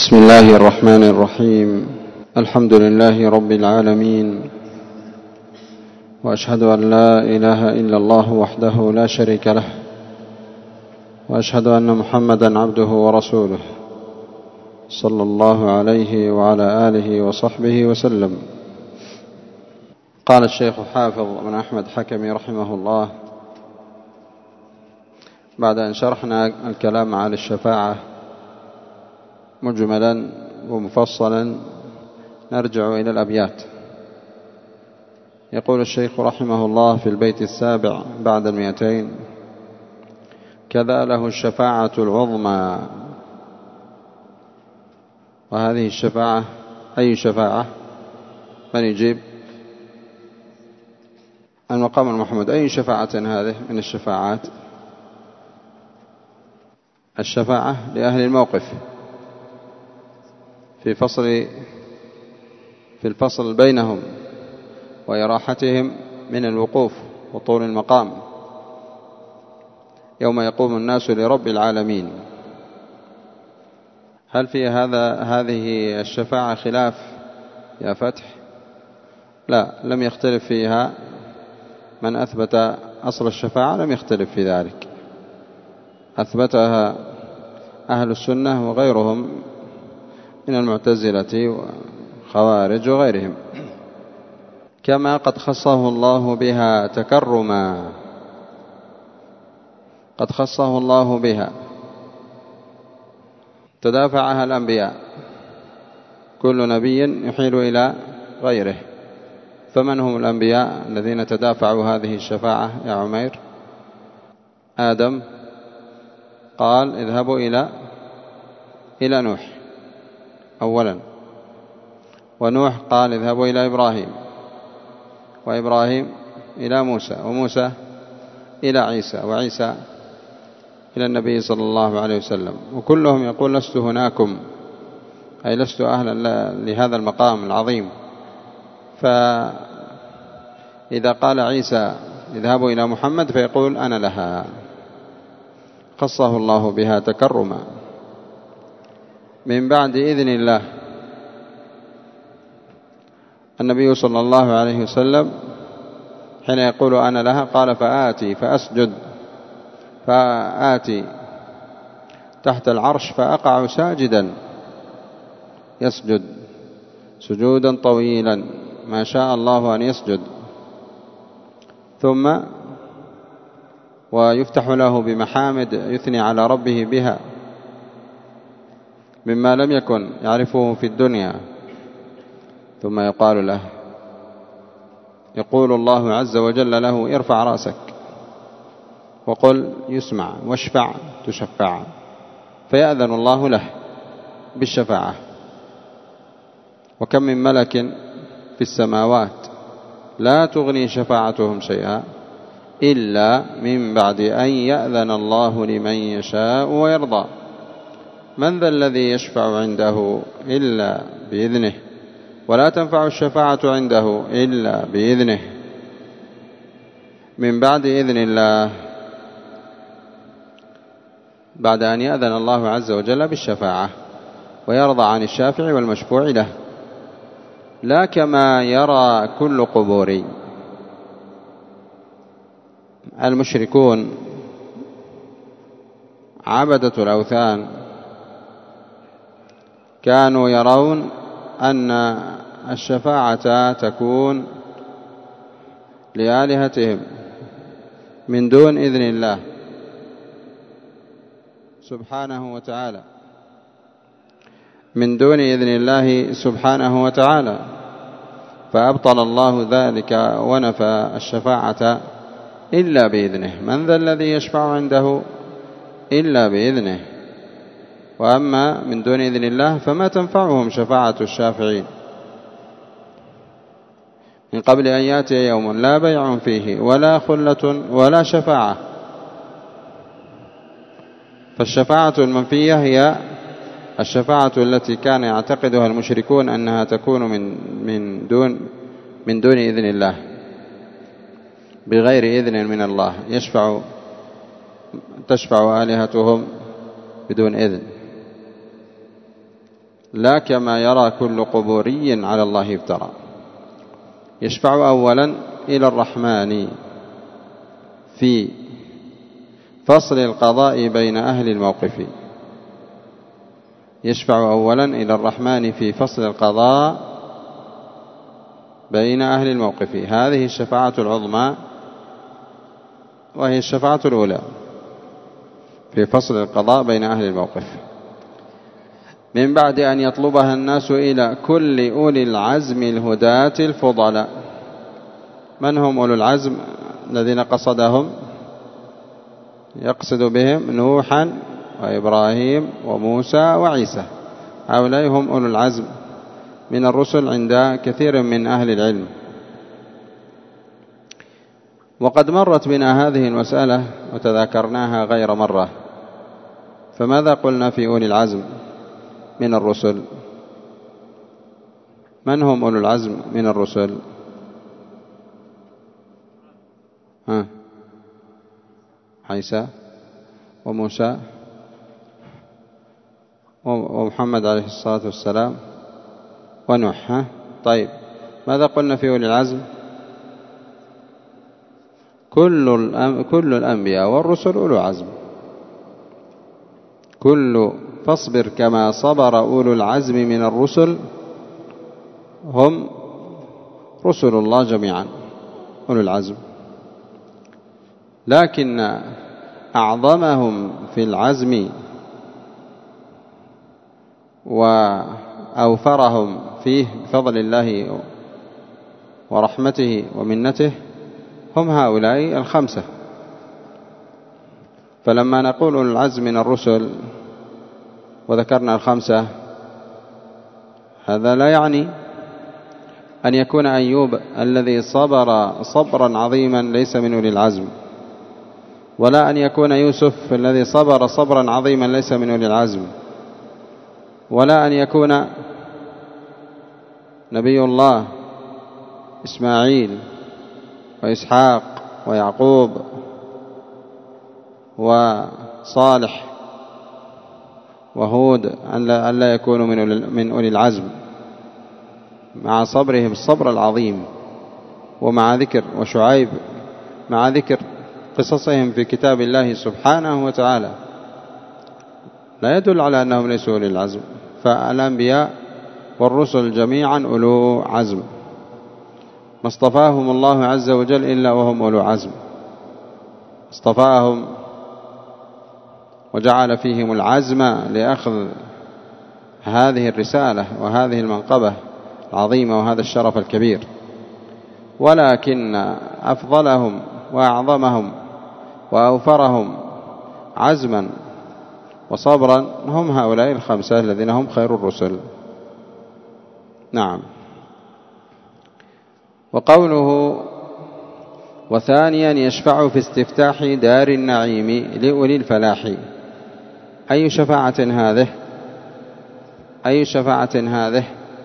بسم الله الرحمن الرحيم. الحمد لله رب العالمين، وأشهد أن لا إله إلا الله وحده لا شريك له، وأشهد أن محمدا عبده ورسوله صلى الله عليه وعلى آله وصحبه وسلم. قال الشيخ حافظ بن أحمد حكمي رحمه الله بعد أن شرحنا الكلام على الشفاعة مجملا ومفصلا، نرجع إلى الأبيات. يقول الشيخ رحمه الله في البيت 7 بعد 200: كذا له الشفاعة العظمى. وهذه الشفاعة أي شفاعة؟ من يجيب؟ المقام المحمود. أي شفاعة هذه من الشفاعات؟ الشفاعة لأهل الموقف في الفصل بينهم وإراحتهم من الوقوف وطول المقام يوم يقوم الناس لرب العالمين. هل في هذه الشفاعة خلاف يا فتح؟ لا، لم يختلف فيها. من أثبت أصل الشفاعة لم يختلف في ذلك، أثبتها أهل السنة وغيرهم من المعتزلة وخوارج وغيرهم، كما قد خصه الله بها تكرما. قد خصه الله بها، تدافعها الأنبياء، كل نبي يحيل إلى غيره. فمن هم الأنبياء الذين تدافعوا هذه الشفاعة يا عمير؟ آدم قال اذهبوا إلى نوح أولا، ونوح قال اذهبوا إلى إبراهيم، وإبراهيم إلى موسى، وموسى إلى عيسى، وعيسى إلى النبي صلى الله عليه وسلم. وكلهم يقول لست هناكم، أي لست أهلا لهذا المقام العظيم. فإذا قال عيسى اذهبوا إلى محمد فيقول أنا لها. خصه الله بها تكرما من بعد إذن الله. النبي صلى الله عليه وسلم حين يقول أنا لها قال فآتي تحت العرش فأقع ساجدا يسجد سجودا طويلا ما شاء الله أن يسجد، ثم ويفتح له بمحامد يثني على ربه بها مما لم يكن يعرفه في الدنيا، ثم يقال له، يقول الله عز وجل له ارفع رأسك وقل يسمع واشفع تشفع، فيأذن الله له بالشفاعة. وكم من ملك في السماوات لا تغني شفاعتهم شيئا إلا من بعد أن يأذن الله لمن يشاء ويرضى. من ذا الذي يشفع عنده إلا بإذنه، ولا تنفع الشفاعة عنده إلا بإذنه. من بعد إذن الله، بعد أن يأذن الله عز وجل بالشفاعة ويرضى عن الشافع والمشفوع له، لا كما يرى كل قبوري. المشركون عبدة الأوثان كانوا يرون أن الشفاعة تكون لآلهتهم من دون إذن الله سبحانه وتعالى، من دون إذن الله سبحانه وتعالى، فأبطل الله ذلك ونفى الشفاعة إلا بإذنه. من ذا الذي يشفع عنده إلا بإذنه. وأما من دون إذن الله فما تنفعهم شفاعة الشافعين، من قبل أن يأتي يوم لا بيع فيه ولا خلة ولا شفاعة. فالشفاعة المنفية هي الشفاعة التي كان يعتقدها المشركون أنها تكون من دون إذن الله، بغير إذن من الله، تشفع آلهتهم بدون إذن. لا كما يرى كل قبوري على الله افترى. يشفع أولا إلى الرحمن في فصل القضاء بين أهل الموقف. يشفع أولا إلى الرحمن في فصل القضاء بين أهل الموقف. هذه الشفاعة العظمى، وهي الشفاعة الأولى في فصل القضاء بين أهل الموقف، من بعد أن يطلبها الناس إلى كل أولي العزم الهداة الفضلاء. من هم أولو العزم الذين قصدهم؟ يقصد بهم نوحا وإبراهيم وموسى وعيسى. هؤلاء هم أولو العزم من الرسل عند كثير من أهل العلم. وقد مرت بنا هذه المسألة وتذاكرناها غير مرة. فماذا قلنا في أولي العزم من الرسل؟ من هم أولو العزم من الرسل؟ عيسى وموسى ومحمد عليه الصلاة والسلام ونوح. طيب، ماذا قلنا في أولي العزم؟ كل الأنبياء والرسل أولو عزم. فاصبر كما صبر أولو العزم من الرسل، هم رسل الله جميعا أولو العزم. لكن أعظمهم في العزم وأوفرهم فيه بفضل الله ورحمته ومنته هم هؤلاء الخمسة. فلما نقول أولو العزم من الرسل وذكرنا الخمسة، هذا لا يعني أن يكون أيوب الذي صبر صبرا عظيما ليس من أولي العزم، ولا أن يكون يوسف الذي صبر صبرا عظيما ليس من أولي العزم، ولا أن يكون نبي الله إسماعيل وإسحاق ويعقوب وصالح وهود أن لا يكونوا من أولي العزم، مع صبرهم الصبر العظيم، ومع ذكر وشعيب مع ذكر قصصهم في كتاب الله سبحانه وتعالى، لا يدل على أنهم ليسوا أولي العزم. فالأنبياء والرسل جميعا أولو عزم، ما اصطفاهم الله عز وجل إلا وهم أولو عزم. اصطفاهم وجعل فيهم العزم لأخذ هذه الرسالة وهذه المنقبة العظيمة وهذا الشرف الكبير. ولكن أفضلهم وأعظمهم وأوفرهم عزما وصبرا هم هؤلاء الخمسة الذين هم خير الرسل. نعم. وقوله وثانيا يشفع في استفتاح دار النعيم لأولي الفلاح. أي شفاعة هذه؟ أي شفاعة هذه؟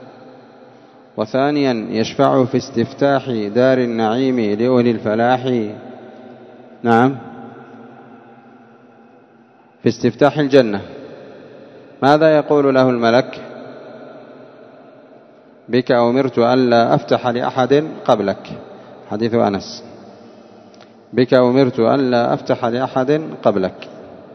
وثانيا يشفع في استفتاح دار النعيم لأولي الفلاح. نعم، في استفتاح الجنة. ماذا يقول له الملك؟ بك أمرت ألا أفتح لأحد قبلك، حديث أنس، بك أمرت ألا أفتح لأحد قبلك.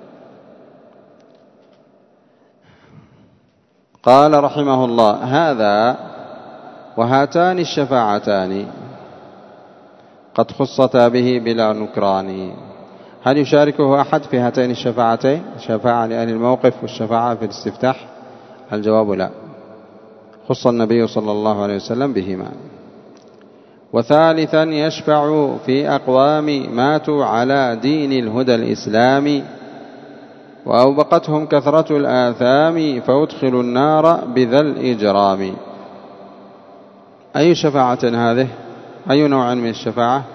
قال رحمه الله هذا وهاتان الشفاعتان قد خصتا به بلا نكران. هل يشاركه أحد في هاتين الشفاعتين، شفاعة لأهل الموقف والشفاعة في الاستفتاح؟ الجواب لا، خص النبي صلى الله عليه وسلم بهما. وثالثا يشفع في أقوام ماتوا على دين الهدى الإسلامي وأوبقتهم كثرة الآثام فأدخلوا النار بذا الإجرام. أي شفاعة هذه؟ أي نوع من الشفاعة؟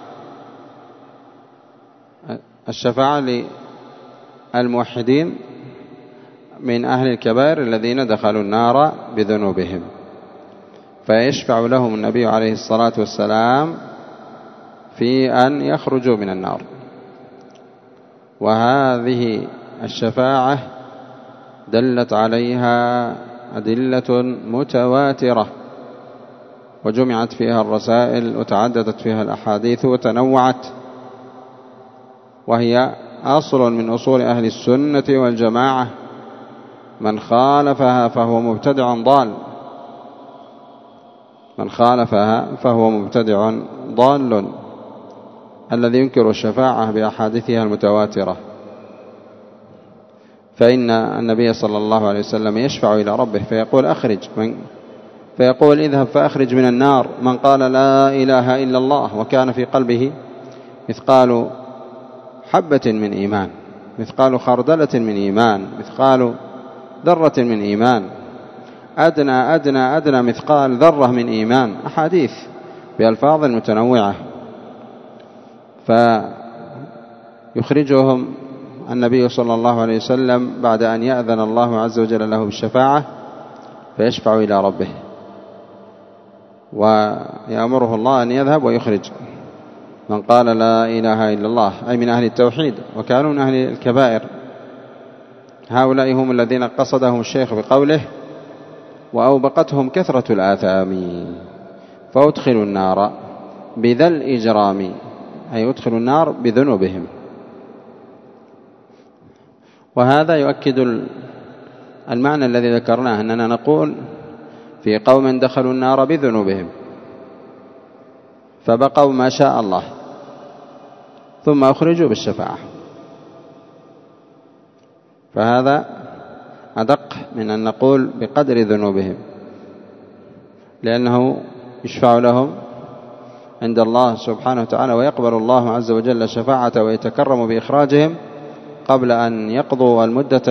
الشفاعة للموحدين من أهل الكبائر الذين دخلوا النار بذنوبهم، فيشفع لهم النبي عليه الصلاة والسلام في أن يخرجوا من النار. وهذه الشفاعة دلت عليها أدلة متواترة وجمعت فيها الرسائل وتعددت فيها الأحاديث وتنوعت، وهي أصل من أصول أهل السنة والجماعة. من خالفها فهو مبتدع ضال، من خالفها فهو مبتدع ضال الذي ينكر الشفاعة بأحاديثها المتواترة. فإن النبي صلى الله عليه وسلم يشفع إلى ربه فيقول اذهب فأخرج من النار من قال لا إله إلا الله وكان في قلبه مثقال حبة من إيمان، مثقال خردلة من إيمان، مثقال ذرة من إيمان، أدنى أدنى أدنى مثقال ذرة من إيمان، أحاديث بألفاظ متنوعة. فيخرجهم النبي صلى الله عليه وسلم بعد أن يأذن الله عز وجل له بالشفاعة، فيشفع إلى ربه ويأمره الله أن يذهب ويخرج من قال لا إله إلا الله، أي من أهل التوحيد وكانوا من أهل الكبائر. هؤلاء هم الذين قصدهم الشيخ بقوله وأوبقتهم كثرة الآثام فأدخلوا النار بذا الإجرام، أي أدخلوا النار بذنوبهم. وهذا يؤكد المعنى الذي ذكرناه، أننا نقول في قوم دخلوا النار بذنوبهم فبقوا ما شاء الله ثم أخرجوا بالشفاعة، فهذا أدق من أن نقول بقدر ذنوبهم، لأنه يشفع لهم عند الله سبحانه وتعالى ويقبل الله عز وجل الشفاعة ويتكرم بإخراجهم قبل أن يقضوا المدة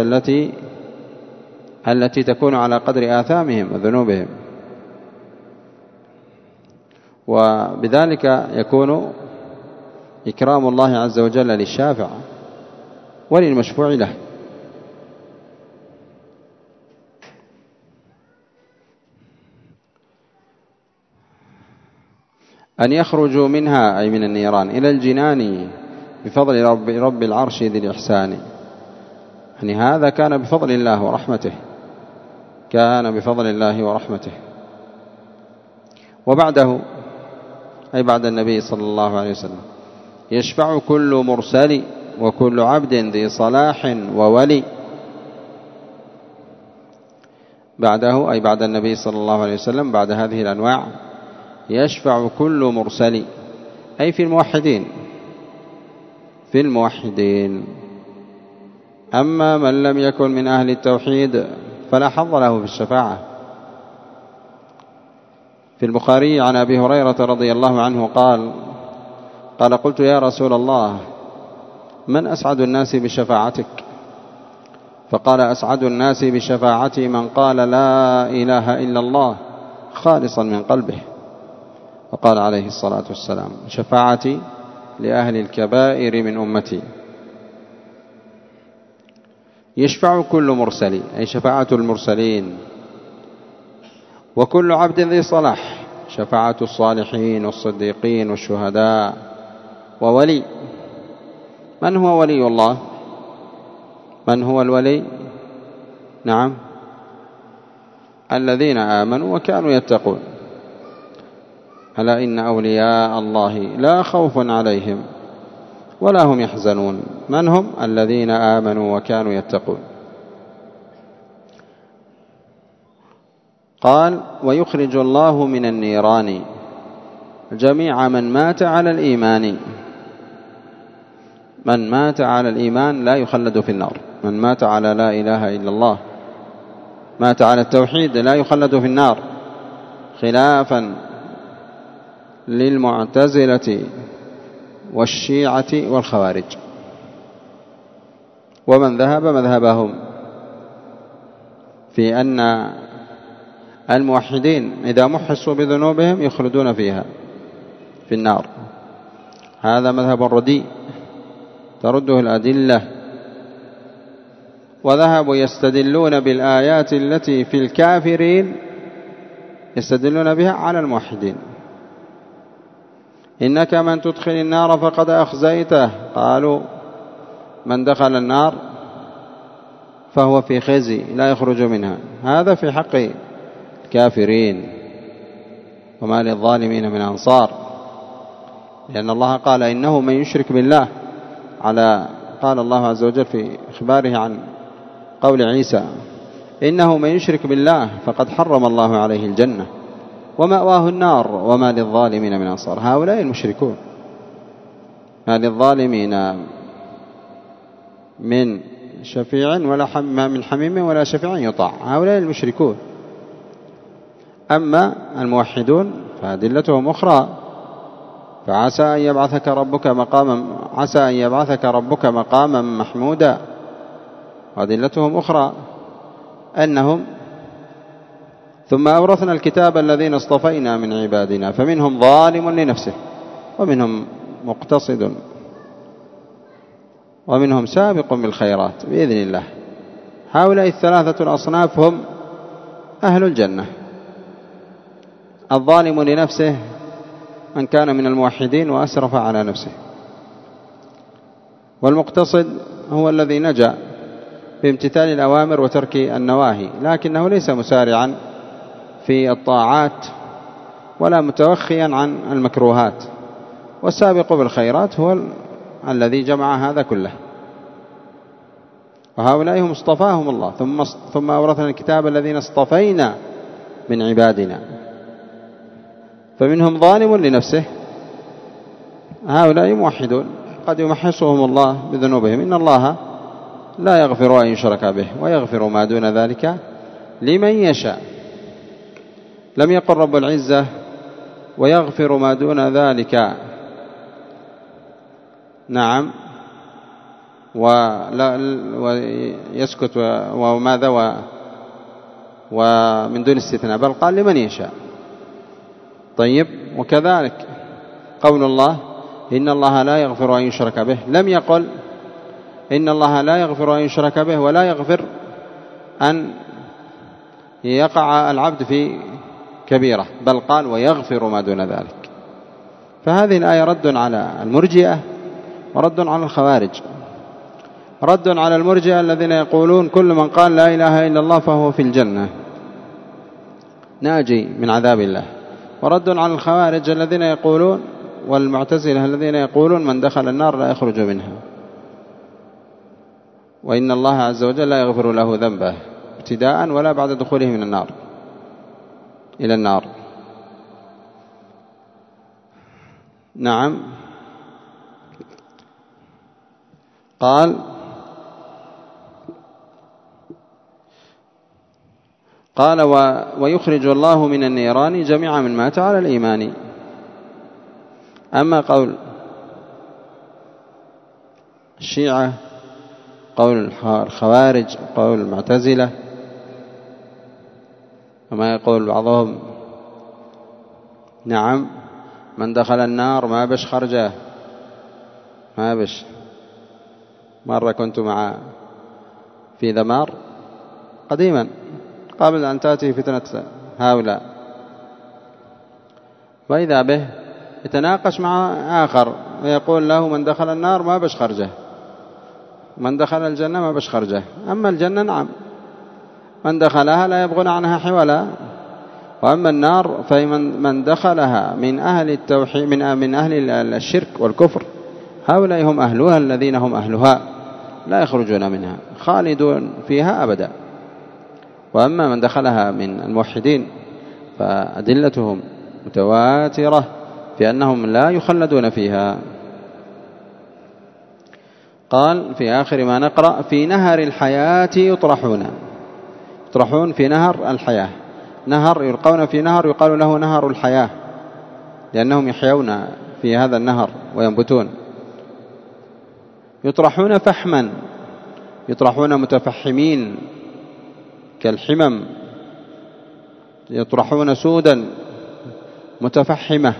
التي تكون على قدر آثامهم وذنوبهم. وبذلك يكون إكرام الله عز وجل للشافع وللمشفوع له. أن يخرجوا منها أي من النيران إلى الجنان بفضل رب العرش ذي الإحسان، يعني هذا كان بفضل الله ورحمته، كان بفضل الله ورحمته. وبعده أي بعد النبي صلى الله عليه وسلم يشفع كل مرسل وكل عبد ذي صلاح وولي. بعده أي بعد النبي صلى الله عليه وسلم بعد هذه الأنواع يشفع كل مرسل، أي في الموحدين. أما من لم يكن من أهل التوحيد فلا حظ له في الشفاعة. في البخاري عن أبي هريرة رضي الله عنه قال قلت يا رسول الله من أسعد الناس بشفاعتك؟ فقال أسعد الناس بشفاعتي من قال لا إله إلا الله خالصا من قلبه. وقال عليه الصلاة والسلام شفاعتي لأهل الكبائر من أمتي. يشفع كل مرسل أي شفاعة المرسلين، وكل عبد ذي صلاح شفاعة الصالحين والصديقين والشهداء، وولي. من هو ولي الله؟ من هو الولي؟ نعم، الذين آمنوا وكانوا يتقون. ألا إن أولياء الله لا خوف عليهم ولا هم يحزنون. من هم؟ الذين آمنوا وكانوا يتقون. قال ويخرج الله من النيران جميع من مات على الإيمان. من مات على الإيمان لا يخلد في النار، من مات على لا إله إلا الله مات على التوحيد لا يخلد في النار، خلافا للمعتزلة والشيعة والخوارج ومن ذهب مذهبهم في أن الموحدين إذا محصوا بذنوبهم يخلدون فيها في النار. هذا مذهب رديء ترده الأدلة. وذهبوا يستدلون بالآيات التي في الكافرين، يستدلون بها على الموحدين. إنك من تدخل النار فقد أخزيته. قالوا من دخل النار فهو في خزي لا يخرج منها. هذا في حق الكافرين. وما للظالمين من أنصار، لأن الله قال إنه من يشرك بالله، قال الله عز وجل في إخباره عن قول عيسى إنه من يشرك بالله فقد حرم الله عليه الجنة ومأواه النار وما للظالمين من أنصار. هؤلاء المشركون، ما للظالمين من شفيع ولا من حميم ولا شفيع يطاع، هؤلاء المشركون. أما الموحدون فأدلتهم أخرى، فعسى أن يبعثك ربك مقاما محمودا، وأدلتهم أخرى أنهم ثم أورثنا الكتاب الذين اصطفينا من عبادنا فمنهم ظالم لنفسه ومنهم مقتصد ومنهم سابق بالخيرات بإذن الله. هؤلاء الثلاثة الأصناف هم أهل الجنة. الظالم لنفسه من كان من الموحدين وأسرف على نفسه، والمقتصد هو الذي نجا بامتثال الأوامر وترك النواهي، لكنه ليس مسارعا في الطاعات ولا متوخيا عن المكروهات. والسابق بالخيرات هو الذي جمع هذا كله. وهؤلاء هم اصطفاهم الله، ثم أورثنا الكتاب الذين اصطفينا من عبادنا فمنهم ظالم لنفسه. هؤلاء موحدون قد يمحصهم الله بذنوبهم. إن الله لا يغفر أن يشرك به ويغفر ما دون ذلك لمن يشاء. لم يقل رب العزة ويغفر ما دون ذلك، نعم، ويسكت وماذا ومن دون استثناء، بل قال لمن يشاء. طيب، وكذلك قول الله إن الله لا يغفر أن يشرك به، لم يقل إن الله لا يغفر أن يشرك به ولا يغفر أن يقع العبد في كبيرة، بل قال ويغفر ما دون ذلك. فهذه الآية رد على المرجئة ورد على الخوارج. رد على المرجئة الذين يقولون كل من قال لا إله إلا الله فهو في الجنة ناجي من عذاب الله، ورد على الخوارج الذين يقولون والمعتزلة الذين يقولون من دخل النار لا يخرج منها، وإن الله عز وجل لا يغفر له ذنبه ابتداء ولا بعد دخوله من النار إلى النار. نعم. قال ويخرج الله من النيران جميع من مات على الإيمان. أما قول الشيعة، قول الخوارج، قول المعتزلة، وما يقول بعضهم نعم من دخل النار ما بش خرجه، ما بش. مرة كنت في ذمار قديما قبل أن تأتي فتنة هؤلاء، وإذا به يتناقش مع آخر ويقول له من دخل النار ما بش خرجه، من دخل الجنة ما بش خرجه. أما الجنة نعم من دخلها لا يبغون عنها حولا، وأما النار فمن دخلها من أهل التوحيد من أهل الشرك والكفر هؤلاء هم أهلها الذين هم أهلها لا يخرجون منها خالدون فيها أبدا. وأما من دخلها من الموحدين فأدلتهم متواترة في أنهم لا يخلدون فيها. قال في آخر ما نقرأ في نهر الحياة يطرحون في نهر الحياة. نهر يلقون في نهر يقال له نهر الحياة، لأنهم يحيون في هذا النهر وينبتون. يطرحون فحما، يطرحون متفحمين كالحمم، يطرحون سودا متفحمة،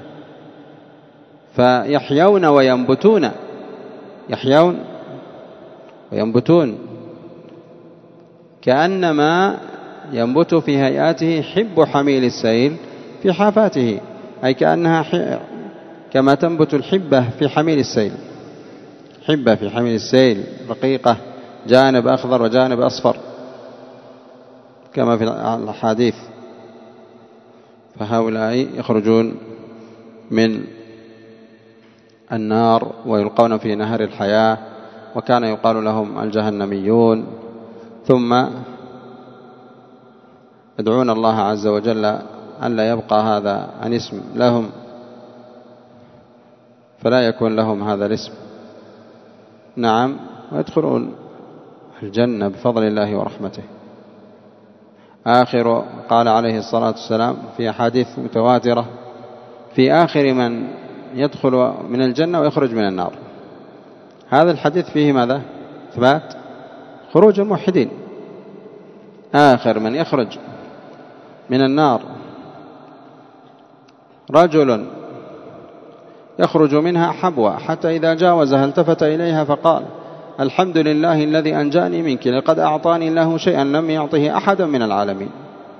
فيحيون وينبتون، يحيون وينبتون كأنما ينبت في هيئاته حب حميل السيل في حافاته، أي كأنها كما تنبت الحبة في حميل السيل، حبة في حميل السيل رقيقة جانب أخضر وجانب أصفر كما في الحديث. فهؤلاء يخرجون من النار ويلقون في نهر الحياة، وكان يقال لهم الجهنميون، ثم يدعون الله عز وجل أن لا يبقى هذا عن اسم لهم، فلا يكون لهم هذا الاسم. نعم، ويدخلون الجنة بفضل الله ورحمته. آخر قال عليه الصلاة والسلام في أحاديث متواترة في آخر من يدخل من الجنة ويخرج من النار. هذا الحديث فيه ماذا؟ إثبات خروج الموحدين. آخر من يخرج من النار رجل يخرج منها حبوة حتى إذا جاوزها التفت إليها فقال: الحمد لله الذي أنجاني منك، لقد أعطاني الله شيئا لم يعطه أحدا من العالمين.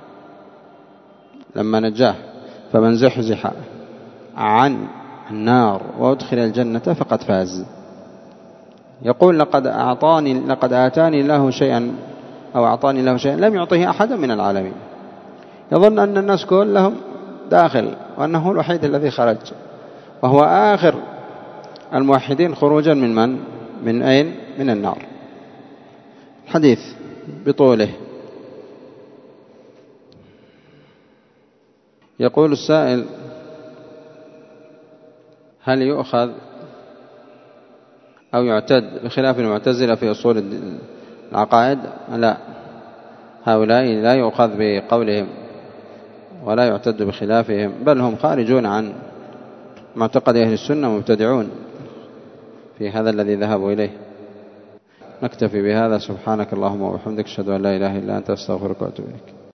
لما نجاه فمن زحزح عن النار وأدخل الجنة فقد فاز. يقول: لقد آتاني الله شيئا أو أعطاني الله شيئا لم يعطه أحدا من العالمين. يظن أن الناس كلهم داخل وأنه هو الوحيد الذي خرج، وهو آخر الموحدين خروجا من أين؟ من النار. حديث بطوله. يقول السائل: هل يؤخذ أو يعتد بخلاف المعتزلة في أصول العقائد؟ لا، هؤلاء لا يؤخذ بقولهم ولا يعتد بخلافهم، بل هم خارجون عن معتقد أهل السنة ومبتدعون في هذا الذي ذهبوا إليه. نكتفي بهذا. سبحانك اللهم وبحمدك، أشهد أن لا إله إلا أنت، أستغفرك وأتوب إليك.